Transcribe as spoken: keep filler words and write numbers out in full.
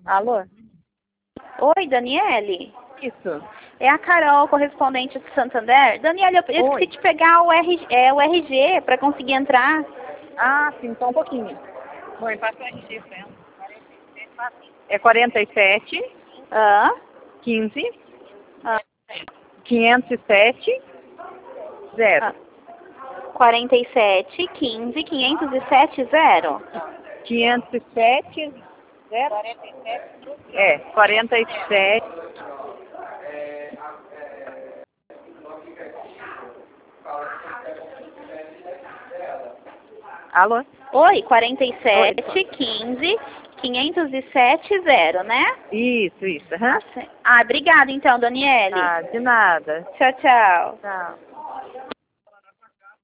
Alô? Oi, Daniele? Isso. É a Carol, correspondente do Santander. Daniele, eu eu Oi. esqueci de pegar o, R, é, o R G para conseguir entrar. Ah, sim, só um pouquinho. Mãe, passa o R G pra ela. É quarenta e sete, Hã? quinze, Ah, quinhentos e sete, zero. ah. quarenta e sete, quinze, quinhentos e sete, zero. quinhentos e sete, zero? É, quarenta e sete. Alô? Oi, quarenta e Oi. sete, quinze, quinhentos e sete, zero, né? Isso, isso. Aham. Ah, sim. Ah, obrigada então, Daniele. Ah, de nada. Tchau, tchau. Tchau.